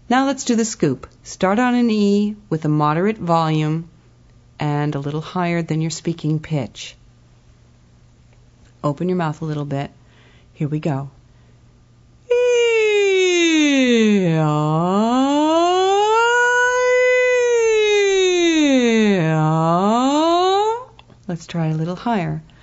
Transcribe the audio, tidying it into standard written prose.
Now let's do the scoop. Start on an E with a moderate volume and a little higher than your speaking pitch. Open your mouth a little bit. Here we go. Let's try a little higher.